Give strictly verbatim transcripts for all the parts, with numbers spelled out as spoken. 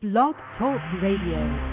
Blog Talk Radio.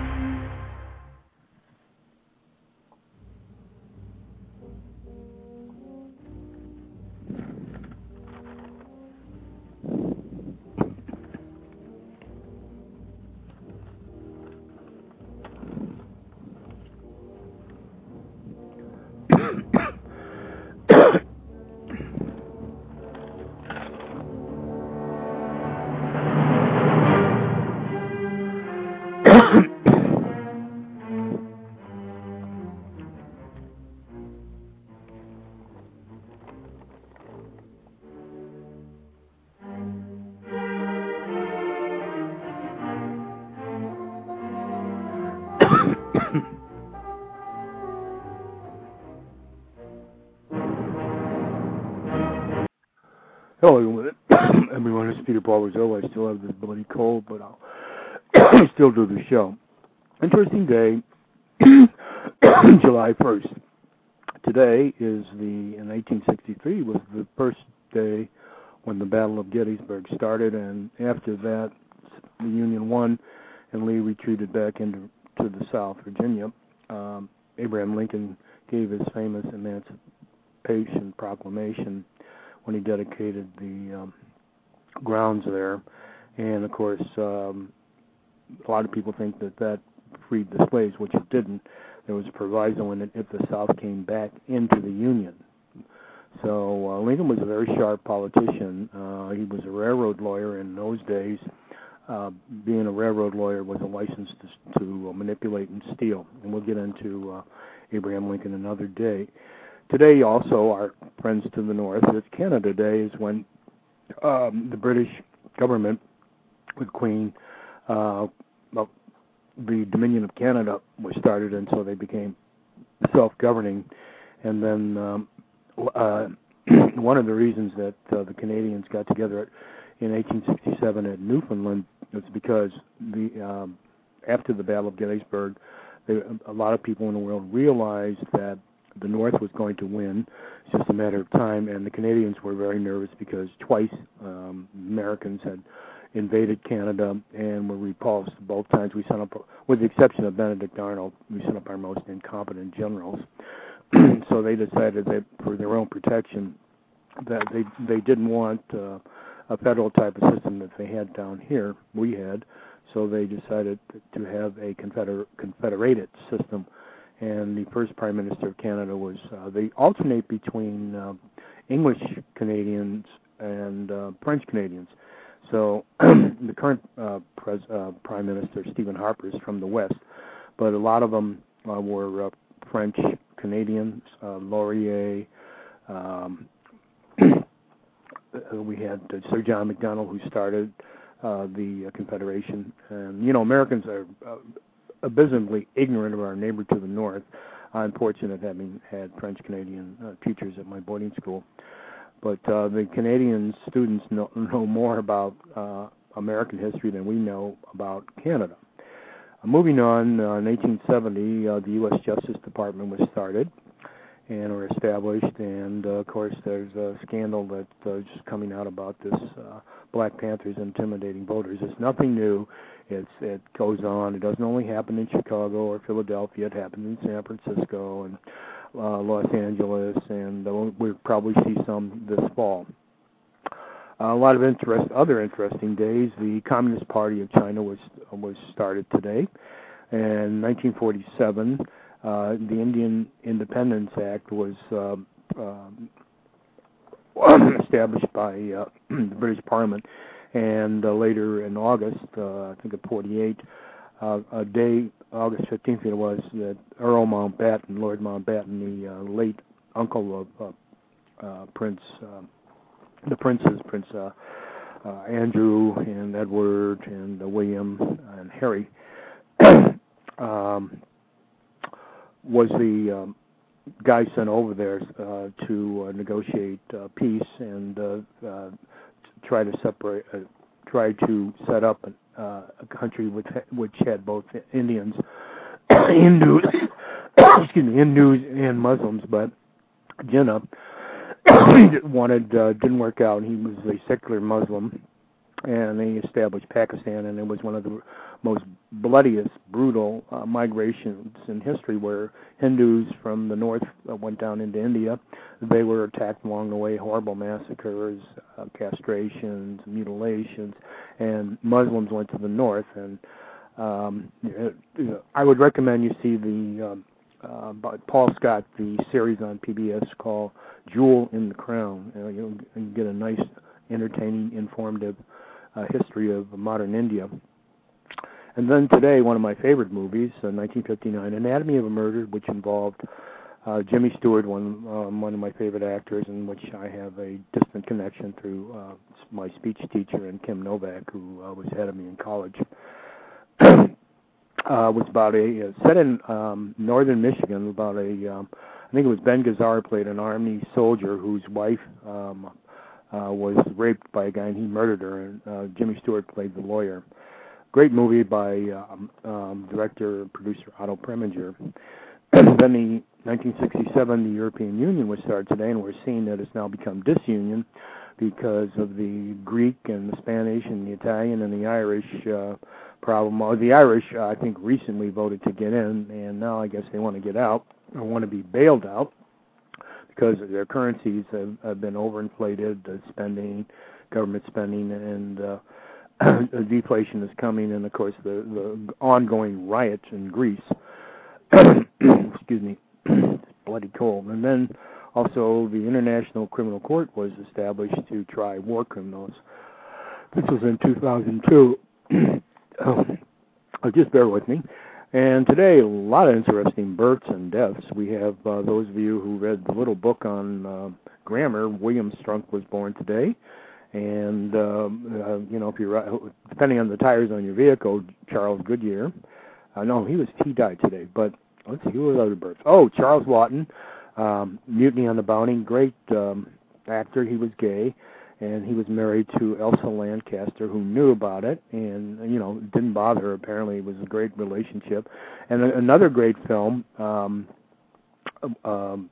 Hello, everyone. It's Peter Paul Brazil. I still have this bloody cold, but I'll still do the show. Interesting day, July first. Today is the, in eighteen sixty-three, was the first day when the Battle of Gettysburg started, and after that, the Union won, and Lee retreated back into to the South, Virginia. Um, Abraham Lincoln gave his famous Emancipation Proclamation when he dedicated the um, grounds there. And, of course, um, a lot of people think that that freed the slaves, which it didn't. There was a proviso in it if the South came back into the Union. So uh, Lincoln was a very sharp politician. Uh, he was a railroad lawyer in those days. Uh, being a railroad lawyer was a license to, to uh, manipulate and steal. And we'll get into uh, Abraham Lincoln another day. Today, also, our friends to the north, it's Canada Day, is when um, the British government, with Queen, uh, well, the Dominion of Canada was started, and so they became self-governing. And then um, uh, one of the reasons that uh, the Canadians got together in eighteen sixty-seven at Newfoundland was because the um, after the Battle of Gettysburg, they, a lot of people in the world realized that the North was going to win. It's just a matter of time, and the Canadians were very nervous because twice um, Americans had invaded Canada and were repulsed. Both times we sent up, with the exception of Benedict Arnold, we sent up our most incompetent generals. So they decided that for their own protection, that they they didn't want uh, a federal type of system that they had down here, we had, so they decided to have a confeder- confederated system. And the first Prime Minister of Canada was, uh, they alternate between uh, English Canadians and uh, French Canadians. So the current uh, pres- uh, Prime Minister, Stephen Harper, is from the West, but a lot of them uh, were uh, French Canadians, uh, Laurier. Um, we had uh, Sir John Macdonald, who started uh, the uh, Confederation. And, you know, Americans are Uh, abysmally ignorant of our neighbor to the north. I'm fortunate having had French-Canadian uh, teachers at my boarding school. But uh, the Canadian students know, know more about uh, American history than we know about Canada. Uh, moving on, uh, in eighteen seventy, uh, the U S Justice Department was started and were established, and uh, of course there's a scandal that's uh, just coming out about this uh, Black Panthers intimidating voters. It's nothing new. It's, it goes on. It doesn't only happen in Chicago or Philadelphia. It happens in San Francisco and uh, Los Angeles, and uh, we'll probably see some this fall. Uh, a lot of interest, other interesting days. The Communist Party of China was was started today. In nineteen forty-seven, uh, the Indian Independence Act was uh, uh, established by uh, the British Parliament. And uh, later in August, uh, I think of forty-eight, uh, a day, August fifteenth it was, that Earl Mountbatten, Lord Mountbatten, the uh, late uncle of uh, uh, Prince, uh, the princes, Prince uh, uh, Andrew and Edward and uh, William and Harry, um, was the um, guy sent over there uh, to uh, negotiate uh, peace and uh, uh, try to separate, uh, try to set up a, uh, a country which which had both Indians, Hindus, excuse me, Hindus and Muslims. But Jinnah wanted uh, didn't work out. He was a secular Muslim, and they established Pakistan, and it was one of the most bloodiest, brutal uh, migrations in history, where Hindus from the north uh, went down into India. They were attacked along the way, horrible massacres, uh, castrations, mutilations, and Muslims went to the north. And um, you know, I would recommend you see the um, uh, by Paul Scott, the series on P B S called Jewel in the Crown. Uh, you'll, you'll get a nice, entertaining, informative uh, history of modern India. And then today, one of my favorite movies, uh, nineteen fifty-nine, Anatomy of a Murder, which involved uh, Jimmy Stewart, one um, one of my favorite actors, in which I have a distant connection through uh, my speech teacher, and Kim Novak, who uh, was head of me in college. uh, was about a uh, set in um, northern Michigan. About a, um, I think it was Ben Gazzara played an Army soldier whose wife um, uh, was raped by a guy, and he murdered her. And uh, Jimmy Stewart played the lawyer. Great movie by um, um, director and producer Otto Preminger. Then the nineteen sixty-seven, the European Union was started today, and we're seeing that it's now become disunion because of the Greek and the Spanish and the Italian and the Irish uh, problem. Or the Irish, uh, I think, recently voted to get in, and now I guess they want to get out or want to be bailed out because their currencies have, have been overinflated, uh, spending, government spending, and uh, deflation is coming, and of course the, the ongoing riots in Greece. Excuse me, it's bloody cold. And then also the International Criminal Court was established to try war criminals. This was in two thousand two. oh, just bear with me. And today, a lot of interesting births and deaths. We have uh, those of you who read the little book on uh, grammar. William Strunk was born today. And, um, uh, you know, if you're, depending on the tires on your vehicle, Charles Goodyear. Uh, no, he was, he died today. But let's see, who was other births? Oh, Charles Lawton, um, Mutiny on the Bounty, great um, actor. He was gay, and he was married to Elsa Lancaster, who knew about it, and, you know, it didn't bother her. Apparently, it was a great relationship. And a, another great film, um, um,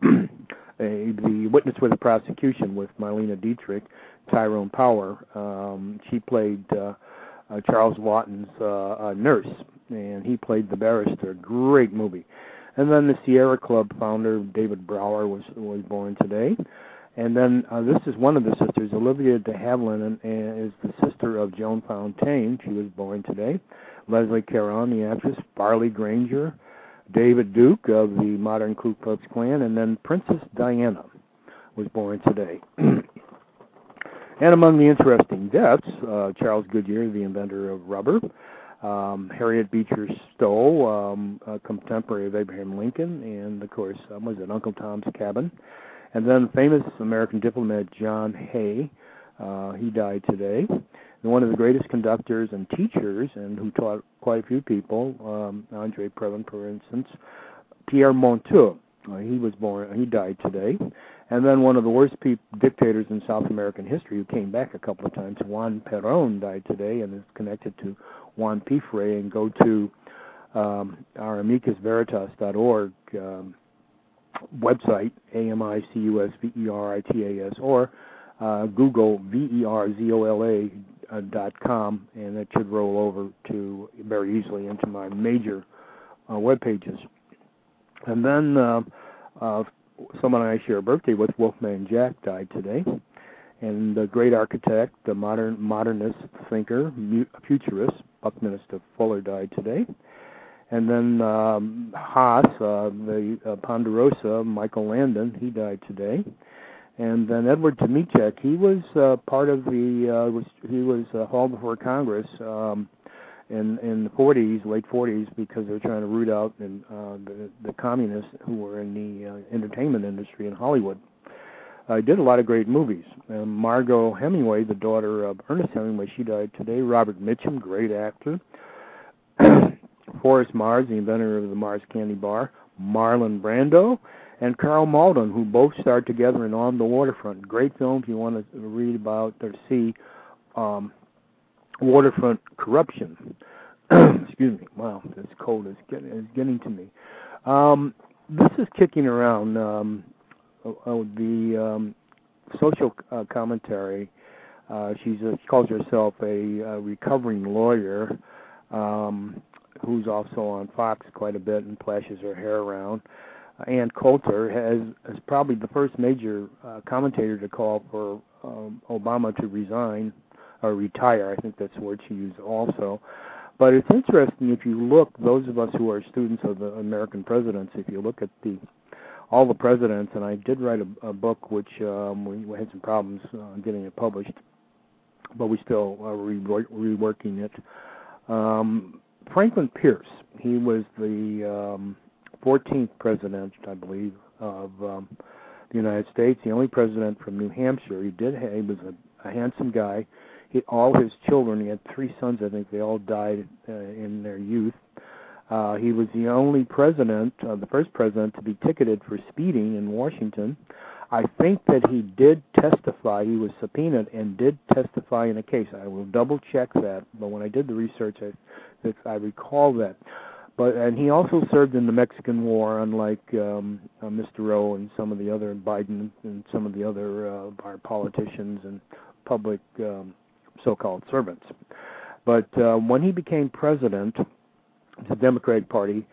a, The Witness for the Prosecution with Marlene Dietrich, Tyrone Power. Um, she played uh, uh, Charles Lawton's uh, uh, nurse, and he played the barrister. Great movie. And then the Sierra Club founder, David Brower, was was born today. And then uh, this is one of the sisters, Olivia de Havilland, and is the sister of Joan Fontaine. She was born today. Leslie Caron, the actress. Farley Granger. David Duke of the modern Ku Klux Klan. And then Princess Diana was born today. And among the interesting deaths, uh, Charles Goodyear, the inventor of rubber. Um, Harriet Beecher Stowe, um, a contemporary of Abraham Lincoln. And, of course, um, was it Uncle Tom's Cabin? And then famous American diplomat John Hay, uh, he died today. And one of the greatest conductors and teachers, and who taught quite a few people, um, Andre Previn, for instance, Pierre Monteux. Uh, he was born, he died today. And then one of the worst pe- dictators in South American history, who came back a couple of times, Juan Perón, died today, and is connected to Juan Pifre. And go to um, our amicus veritas dot org um, website, A M I C U S V E R I T A S, or uh, Google V E R Z O L A uh, dot com, and it should roll over to very easily into my major uh, web pages. And then uh, uh, someone I share a birthday with, Wolfman Jack, died today. And the great architect, the modern modernist thinker, futurist, Buckminster Fuller, died today. And then um, Haas, uh, the uh, Ponderosa, Michael Landon, he died today. And then Edward Tomicek, he was uh, part of the, uh, was he was uh, hauled before Congress um, in in the forties, late forties, because they were trying to root out in, uh, the, the communists who were in the uh, entertainment industry in Hollywood. Uh, he did a lot of great movies. Um, Margot Hemingway, the daughter of Ernest Hemingway, she died today. Robert Mitchum, great actor. Forrest Mars, the inventor of the Mars Candy Bar. Marlon Brando. And Carl Malden, who both starred together in On the Waterfront. Great film if you want to read about or see um, waterfront corruption. Excuse me. Wow, this cold is getting, is getting to me. Um, this is kicking around um, uh, the um, social uh, commentary Uh, she's a, she calls herself a, a recovering lawyer um, who's also on Fox quite a bit and flashes her hair around. Uh, Ann Coulter has is probably the first major uh, commentator to call for um, Obama to resign or retire. I think that's the word she used also. But it's interesting if you look, those of us who are students of the American presidents, if you look at the all the presidents, and I did write a, a book which um, we, we had some problems uh, getting it published, but we still are re- reworking it. Um, Franklin Pierce, he was the um, fourteenth president, I believe, of um, the United States, the only president from New Hampshire. He did have, he was a, a handsome guy. He, all his children, he had three sons, I think, they all died uh, in their youth. Uh, he was the only president, uh, the first president, to be ticketed for speeding in Washington. I think that he did testify, he was subpoenaed and did testify in a case. I will double check that, but when I did the research, I, that I recall that. But and he also served in the Mexican War, unlike um, uh, Mister Rowe and some of the other Biden and some of the other uh, our politicians and public um, so-called servants. But uh, when he became president, the Democratic Party,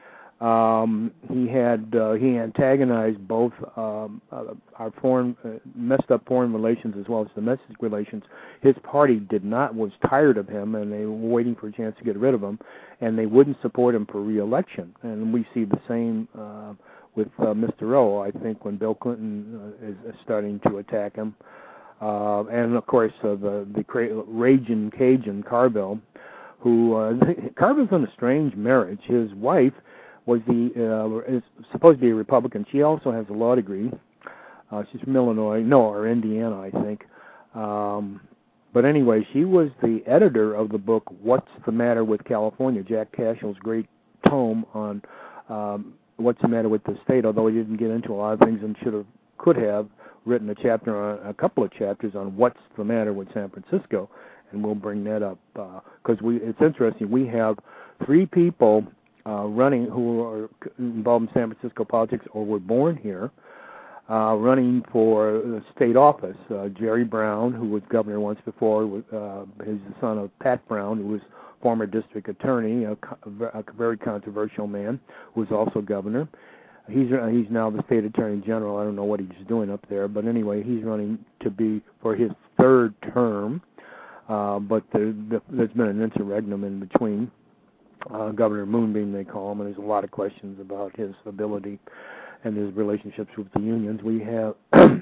um, he had uh, he antagonized both um, uh, our foreign uh, messed up foreign relations as well as domestic relations. His party did not was tired of him, and they were waiting for a chance to get rid of him, and they wouldn't support him for re-election. And we see the same uh, with uh, Mister Rowe. I think when Bill Clinton uh, is, is starting to attack him, uh, and of course uh, the the cra- raging Cajun Carville, who uh, Carville's in a strange marriage. His wife was the uh, is supposed to be a Republican. She also has a law degree. Uh, she's from Illinois, no, or Indiana, I think. Um, but anyway, she was the editor of the book "What's the Matter with California?" Jack Cashell's great tome on um, what's the matter with the state. Although he didn't get into a lot of things and should have, could have written a chapter on a couple of chapters on what's the matter with San Francisco, and we'll bring that up because uh, we. It's interesting. We have three people Uh, running who are involved in San Francisco politics or were born here, uh, running for the state office. Uh, Jerry Brown, who was governor once before, uh, is the son of Pat Brown, who was former district attorney, a, a very controversial man, who was also governor. He's uh, he's now the state attorney general. I don't know what he's doing up there, but anyway, he's running to be for his third term. Uh, but the, the, there's been an interregnum in between. Uh, Governor Moonbeam, they call him, and there's a lot of questions about his ability and his relationships with the unions. We have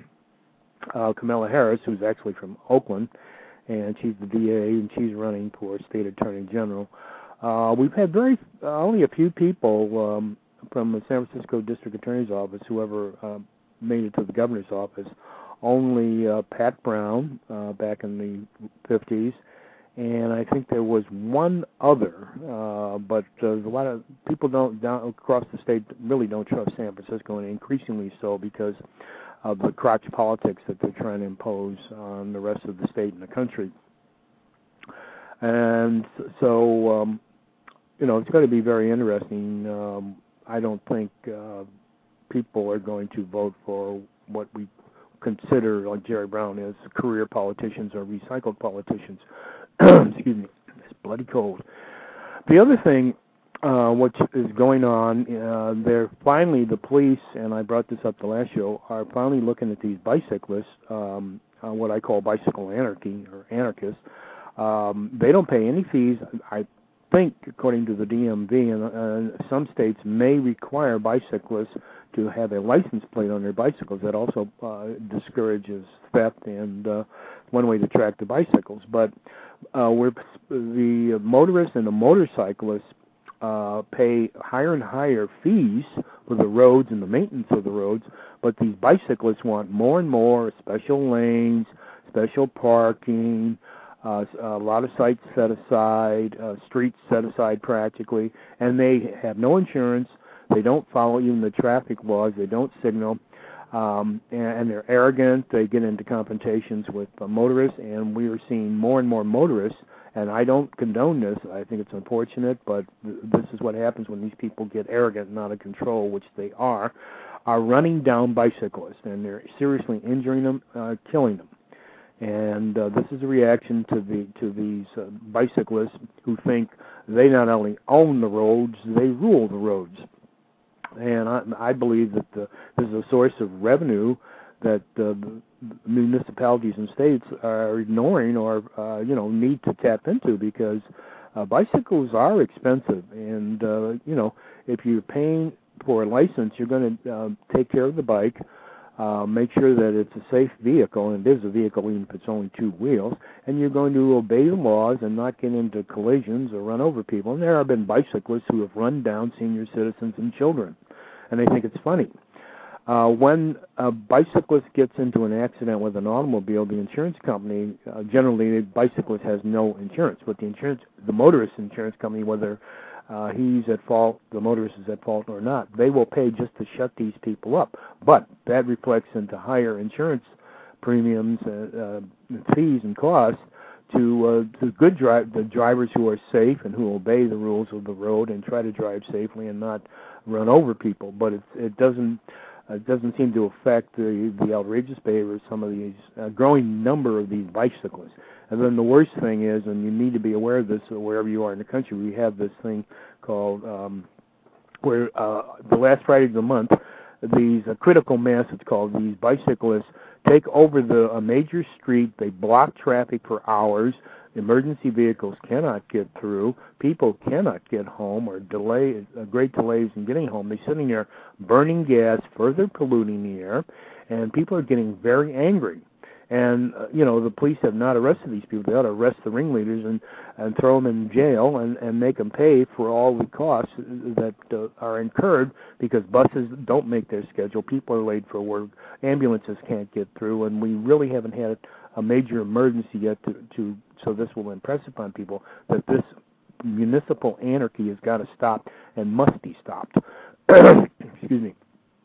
uh, Kamala Harris, who's actually from Oakland, and she's the D A, and she's running for State Attorney General. Uh, we've had very uh, only a few people um, from the San Francisco District Attorney's Office who ever uh, made it to the governor's office. Only uh, Pat Brown uh, back in the fifties. And I think there was one other, uh, but uh, a lot of people don't down across the state really don't trust San Francisco, and increasingly so because of the crotch politics that they're trying to impose on the rest of the state and the country. And so, um, you know, it's going to be very interesting. Um, I don't think uh, people are going to vote for what we consider, like Jerry Brown is, career politicians or recycled politicians. Excuse me, it's bloody cold. The other thing uh, which is going on, uh, they're finally, the police, and I brought this up the last show, are finally looking at these bicyclists, um, uh, what I call bicycle anarchy or anarchists. Um, they don't pay any fees. I think, according to the D M V, and uh, some states may require bicyclists to have a license plate on their bicycles. That also uh, discourages theft and uh, one way to track the bicycles. But uh, we're, the motorists and the motorcyclists uh, pay higher and higher fees for the roads and the maintenance of the roads, but these bicyclists want more and more special lanes, special parking, uh, a lot of sites set aside, uh, streets set aside practically, and they have no insurance. They don't follow even the traffic laws. They don't signal, um, and, and they're arrogant. They get into confrontations with uh, motorists, and we are seeing more and more motorists, and I don't condone this. I think it's unfortunate, but th- this is what happens when these people get arrogant and out of control, which they are, are running down bicyclists, and they're seriously injuring them, uh, killing them. And uh, this is a reaction to the to these uh, bicyclists who think they not only own the roads, they rule the roads. And I, I believe that the, this is a source of revenue that uh, municipalities and states are ignoring or uh, you know need to tap into, because uh, bicycles are expensive, and uh, you know if you're paying for a license, you're going to uh, take care of the bike. Uh, make sure that it's a safe vehicle, and it is a vehicle even if it's only two wheels, and you're going to obey the laws and not get into collisions or run over people. And there have been bicyclists who have run down senior citizens and children, and they think it's funny. Uh, when a bicyclist gets into an accident with an automobile, the insurance company, uh, generally the bicyclist has no insurance, but the insurance, the motorist insurance company, whether Uh, he's at fault, the motorist is at fault or not, they will pay just to shut these people up. But that reflects into higher insurance premiums, uh, uh, fees, and costs to uh, to good dri- the drivers who are safe and who obey the rules of the road and try to drive safely and not run over people. But it, it doesn't uh, doesn't seem to affect the, the outrageous behavior of some of these uh, growing number of these bicyclists. And then the worst thing is, and you need to be aware of this wherever you are in the country, we have this thing called, um, where uh, the last Friday of the month, these uh, critical mass, it's called, these bicyclists take over the a major street, they block traffic for hours, emergency vehicles cannot get through, people cannot get home, or delay, uh, great delays in getting home. They're sitting there burning gas, further polluting the air, and people are getting very angry. And, uh, you know, the police have not arrested these people. They ought to arrest the ringleaders and, and throw them in jail and, and make them pay for all the costs that uh, are incurred, because buses don't make their schedule. People are late for work. Ambulances can't get through. And we really haven't had a major emergency yet to, to so this will impress upon people that this municipal anarchy has got to stop and must be stopped. Excuse me.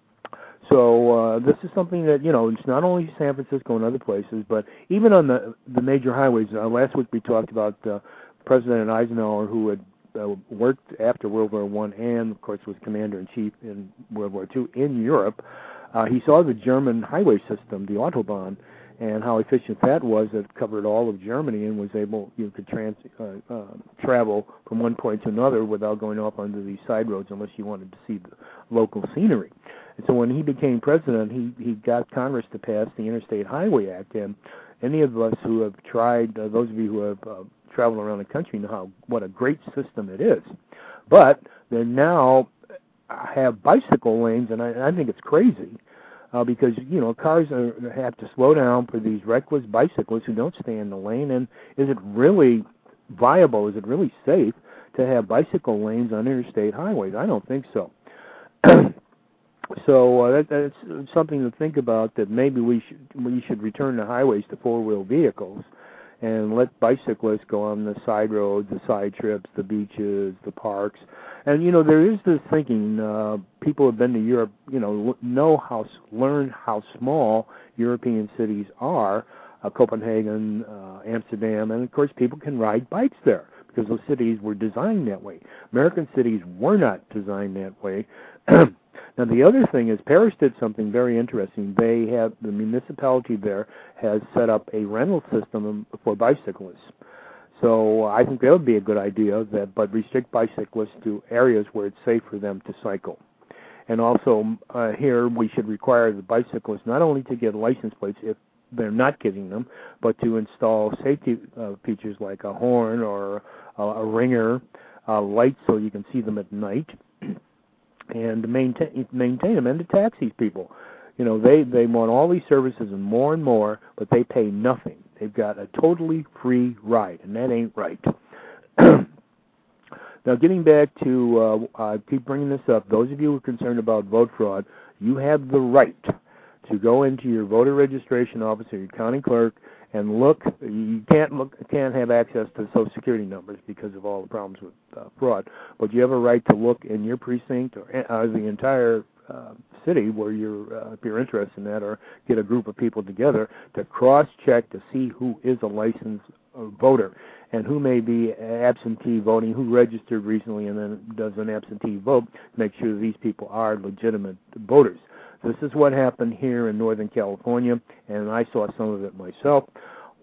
So uh, this is something that, you know, it's not only San Francisco and other places, but even on the the major highways. Uh, last week we talked about uh, President Eisenhower, who had uh, worked after World War One and, of course, was commander-in-chief in World War Two in Europe. Uh, he saw the German highway system, the Autobahn, and how efficient that was. It covered all of Germany and was able, you know, to trans, uh, uh, travel from one point to another without going off onto these side roads unless you wanted to see the local scenery. And so when he became president, he, he got Congress to pass the Interstate Highway Act. And any of us who have tried, uh, those of you who have uh, traveled around the country know how, what a great system it is. But they now have bicycle lanes, and I, I think it's crazy uh, because, you know, cars are, have to slow down for these reckless bicyclists who don't stay in the lane. And is it really viable? Is it really safe to have bicycle lanes on interstate highways? I don't think so. So uh, that, that's something to think about, that maybe we should we should return the highways to four-wheel vehicles and let bicyclists go on the side roads, the side trips, the beaches, the parks. And, you know, there is this thinking, uh, people have been to Europe, you know, know how, learn how small European cities are, uh, Copenhagen, uh, Amsterdam, and, of course, people can ride bikes there because those cities were designed that way. American cities were not designed that way. Now, the other thing is Paris did something very interesting. They have, the municipality there has set up a rental system for bicyclists. So I think that would be a good idea, that, but restrict bicyclists to areas where it's safe for them to cycle. And also uh, here we should require the bicyclists not only to get license plates if they're not getting them, but to install safety uh, features like a horn or uh, a ringer, uh, lights so you can see them at night, and maintain maintain them, and to tax these people. You know, they, they want all these services and more and more, but they pay nothing. They've got a totally free ride, and that ain't right. Now, getting back to, uh, I keep bringing this up, those of you who are concerned about vote fraud, you have the right to go into your voter registration office or your county clerk and look. You can't look, can't have access to Social Security numbers because of all the problems with uh, fraud, but you have a right to look in your precinct or uh, the entire uh, city where you're, uh, if you're interested in that, or get a group of people together to cross-check to see who is a licensed uh, voter and who may be absentee voting, who registered recently and then does an absentee vote, to make sure these people are legitimate voters. This is what happened here in Northern California, and I saw some of it myself.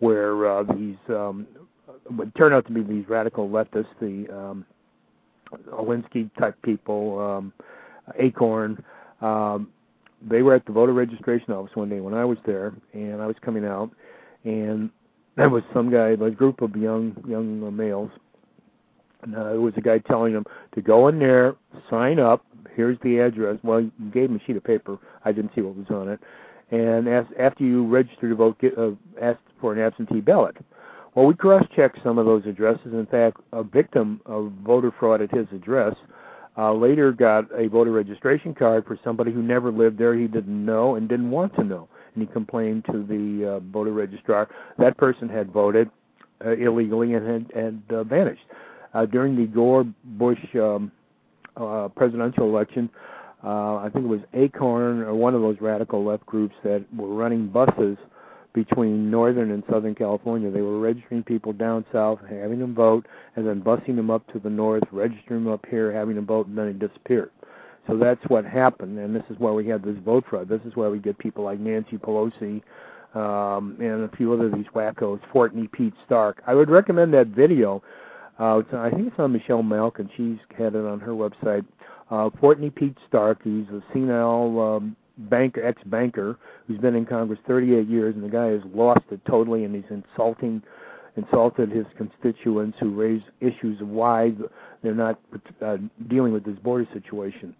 where uh, these um, would turn out to be these radical leftists, the um, Alinsky-type people, um, Acorn. Um, they were at the voter registration office one day when I was there, and I was coming out, and there was some guy, a group of young young uh, males. And, uh, there was a guy telling them to go in there, sign up. Here's the address. Well, he gave him a sheet of paper. I didn't see what was on it. And as, after you register to vote, get, uh, ask for an absentee ballot. Well, we cross-checked some of those addresses. In fact, a victim of voter fraud at his address uh, later got a voter registration card for somebody who never lived there, he didn't know and didn't want to know. And he complained to the uh, voter registrar. That person had voted uh, illegally and had, had uh, vanished. Uh, during the Gore-Bush um, uh, presidential election, uh, I think it was Acorn or one of those radical left groups that were running buses between Northern and Southern California. They were registering people down south, having them vote, and then busing them up to the north, registering them up here, having them vote, and then they disappeared. So that's what happened, and this is why we had this vote fraud. This is why we get people like Nancy Pelosi um, and a few other of these wackos, Fortney Pete Stark. I would recommend that video. Uh, it's, I think it's on Michelle Malkin. She's had it on her website. Uh, Fortney Pete Stark, he's a senile um, banker, ex-banker who's been in Congress thirty-eight years, and the guy has lost it totally, and he's insulting, insulted his constituents who raise issues of why they're not uh, dealing with this border situation.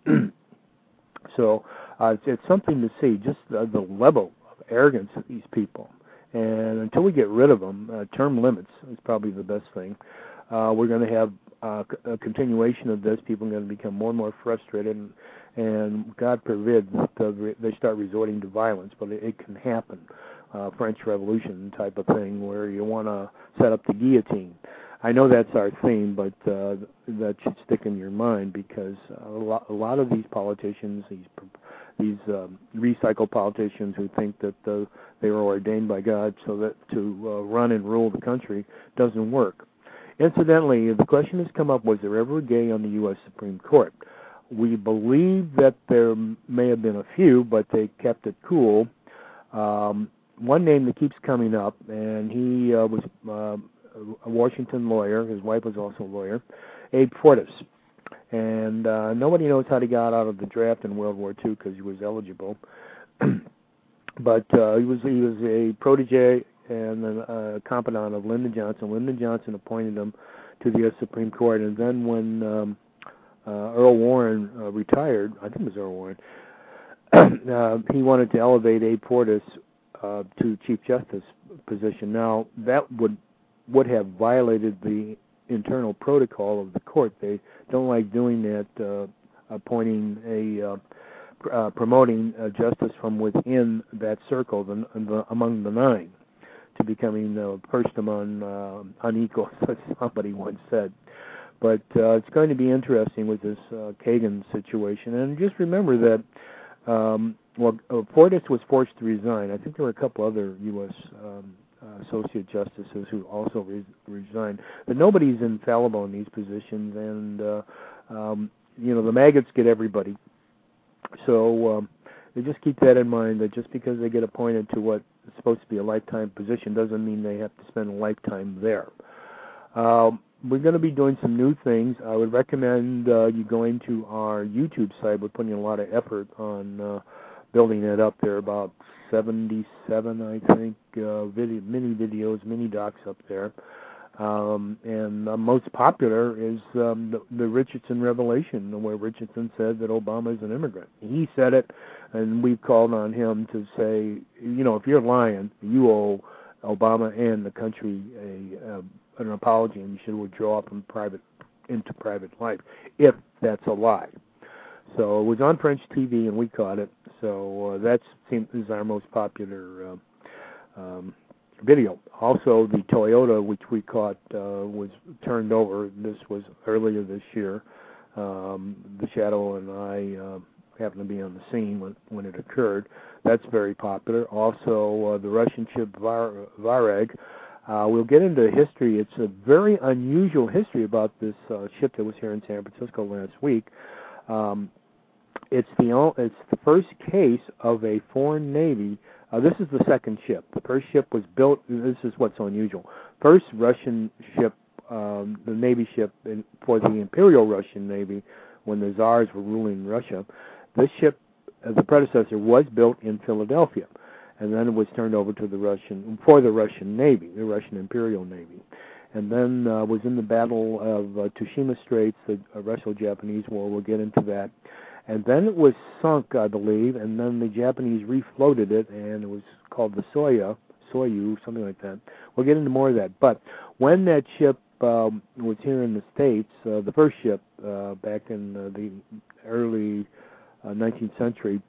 So uh, it's, it's something to see, just uh, the level of arrogance of these people. And until we get rid of them, uh, term limits is probably the best thing. Uh, we're going to have uh, a continuation of this. People are going to become more and more frustrated, and, and God forbid that they start resorting to violence, but it, it can happen. Uh, French Revolution type of thing where you want to set up the guillotine. I know that's our theme, but uh, that should stick in your mind because a lot, a lot of these politicians, these these um, recycled politicians who think that uh, they were ordained by God so that to uh, run and rule the country doesn't work. Incidentally, the question has come up, was there ever a gay on the U S Supreme Court? We believe that there may have been a few, but they kept it cool. Um, one name that keeps coming up, and he uh, was uh, a Washington lawyer. His wife was also a lawyer, Abe Fortas. And uh, nobody knows how he got out of the draft in World War Two because he was eligible. But uh, he was he was a protege and a uh, confidant of Lyndon Johnson. Lyndon Johnson appointed him to the U S Supreme Court, and then when um, uh, Earl Warren uh, retired, I think it was Earl Warren, uh, he wanted to elevate Abe Fortas uh, to Chief Justice position. Now, that would would have violated the internal protocol of the court. They don't like doing that, uh, appointing a uh, pr- uh, promoting uh, justice from within that circle, the, the, among the nine, to becoming uh, first among uh, unequals, as somebody once said. But uh, it's going to be interesting with this uh, Kagan situation. And just remember that, um, well, uh, Fortas was forced to resign. I think there were a couple other U S Um, uh, associate justices who also re- resigned. But nobody's infallible in these positions, and, uh, um, you know, the maggots get everybody. So um, you just keep that in mind, that just because they get appointed to what is supposed to be a lifetime position doesn't mean they have to spend a lifetime there. Um, we're going to be doing some new things. I would recommend uh, you going to our YouTube site. We're putting a lot of effort on uh, building it up. There are about seventy-seven, I think, uh, video, mini videos, mini docs up there. Um, and the most popular is um, the, the Richardson Revelation, where Richardson said that Obama is an immigrant. He said it, and we've called on him to say, you know, if you're lying, you owe Obama and the country a, a an apology, and you should withdraw from private into private life if that's a lie. So it was on French T V, and we caught it. So uh, that is our most popular uh, um, video. Also, the Toyota, which we caught, uh, was turned over. This was earlier this year. Um, the Shadow and I uh, happened to be on the scene when, when it occurred. That's very popular. Also, uh, the Russian ship Var- Vareg. Uh, we'll get into history. It's a very unusual history about this uh, ship that was here in San Francisco last week. Um, it's the it's the first case of a foreign navy Uh, this is the second ship. The first ship was built, this is what's so unusual. First Russian ship, um, the Navy ship in, for the Imperial Russian Navy, when the Tsars were ruling Russia, this ship, uh, the predecessor, was built in Philadelphia. And then it was turned over to the Russian, for the Russian Navy, the Russian Imperial Navy. And then uh, was in the Battle of uh, Tsushima Straits, the uh, Russo-Japanese War. We'll get into that. And then it was sunk, I believe, and then the Japanese refloated it, and it was called the Soya, Soyu, something like that. We'll get into more of that. But when that ship um, was here in the States, uh, the first ship uh, back in uh, the early uh, nineteenth century,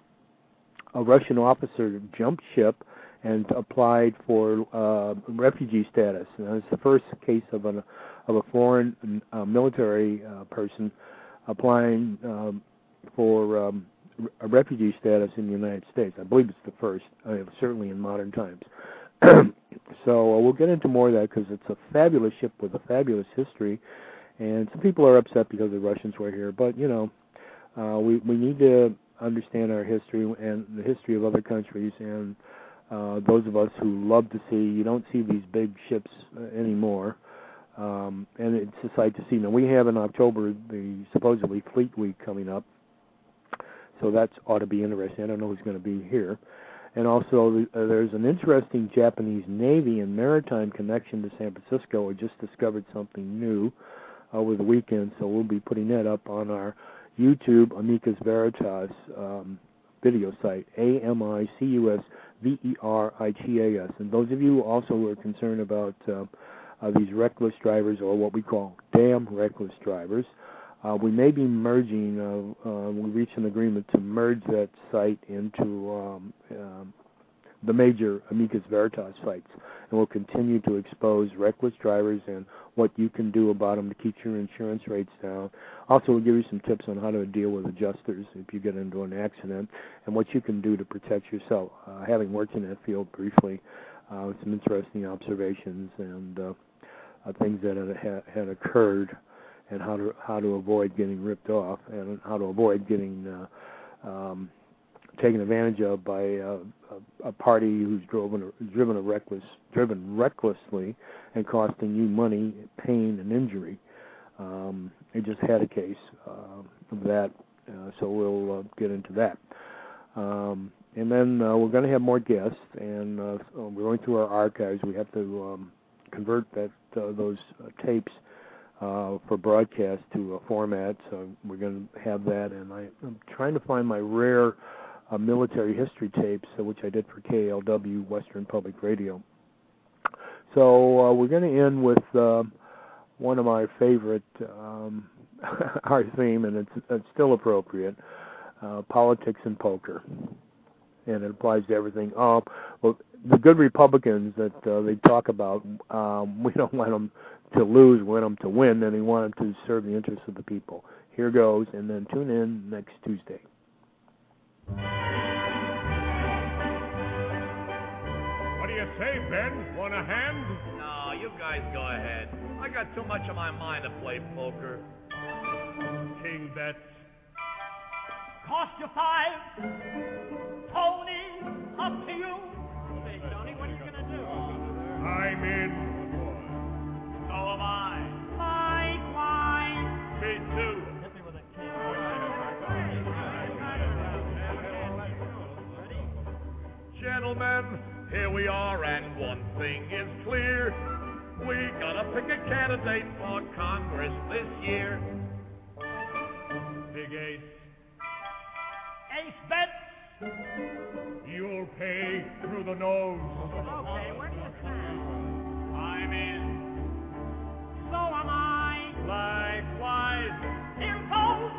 a Russian officer jumped ship and applied for uh, refugee status. And it's the first case of, an, of a foreign uh, military uh, person applying um, for um, a refugee status in the United States. I believe it's the first, uh, certainly in modern times. So uh, we'll get into more of that because it's a fabulous ship with a fabulous history. And some people are upset because the Russians were here. But, you know, uh, we, we need to understand our history and the history of other countries, and uh, those of us who love to see, you don't see these big ships uh, anymore, um, and it's a sight to see. Now, we have in October the supposedly Fleet Week coming up, so that ought to be interesting. I don't know who's going to be here. And also, uh, there's an interesting Japanese Navy and maritime connection to San Francisco. We just discovered something new over the weekend, so we'll be putting that up on our YouTube Amicus Veritas um, video site, A M I C U S V E R I T A S. And those of you also who are concerned about uh, uh, these reckless drivers, or what we call damn reckless drivers, uh, we may be merging, uh, uh, we reached an agreement to merge that site into um, um, the major Amicus Veritas sites. And we'll continue to expose reckless drivers and what you can do about them to keep your insurance rates down. Also, we'll give you some tips on how to deal with adjusters if you get into an accident, and what you can do to protect yourself. Uh, having worked in that field briefly, uh, with some interesting observations and uh, uh, things that had, had occurred, and how to how to avoid getting ripped off, and how to avoid getting uh, um, taken advantage of by uh, a, a party who's driven a, driven a reckless, driven recklessly, and costing you money, pain, and injury. Um, I just had a case uh, of that, uh, so we'll uh, get into that. Um, and then uh, we're going to have more guests, and uh, so we're going through our archives. We have to um, convert that uh, those uh, tapes uh, for broadcast to a format, so we're going to have that. And I, I'm trying to find my rare uh, military history tapes, uh, which I did for K L W, Western Public Radio. So uh, we're going to end with uh, one of my favorite, um, our theme, and it's, it's still appropriate, uh, politics and poker. And it applies to everything. Oh, well, the good Republicans that uh, they talk about, um, we don't want them to lose, we want them to win, and we want them to serve the interests of the people. Here goes, and then tune in next Tuesday. What do you say, Ben? Want a hand? No, you guys go ahead. I got too much on my mind to play poker. King bets. Cost you five. Tony, up to you. Hey, Tony, what are you going to do? I'm in. So am I. Likewise. Me too. Hit me with a king. Gentlemen, here we are, and one thing is clear. We gotta pick a candidate for Congress this year. Big Ace. Ace bets. You'll pay through the nose. Okay, where do you stand? I'm in. So am I. Likewise. Here goes.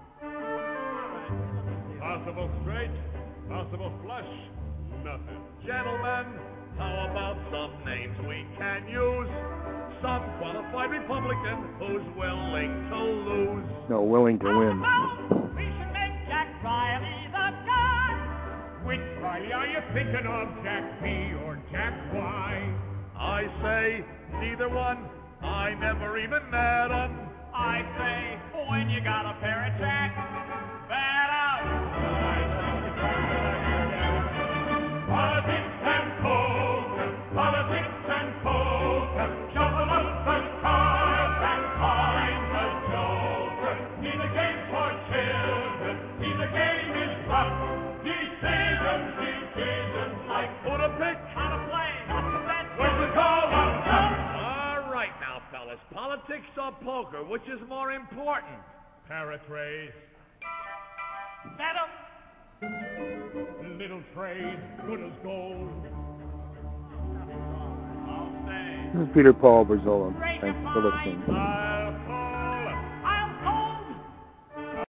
Possible straight, possible flush, nothing. Gentlemen, how about some names we can use? Some qualified Republican who's willing to lose. No, willing to win. We should make Jack Riley the guy. Which Riley are you thinking of, Jack B or Jack Y? I say neither one. I never even met 'em. I say, when you got a pair of Jack, bet out. He's a game for children. He's a game is rough. Decisions, decisions like who to pick, how to play, when to call up. All right now, fellas. Politics or poker, which is more important? Paratrace, Madam, little trade, good as gold. I'll say. This is Peter Paul Berzola. Break Thanks your for mind. listening. I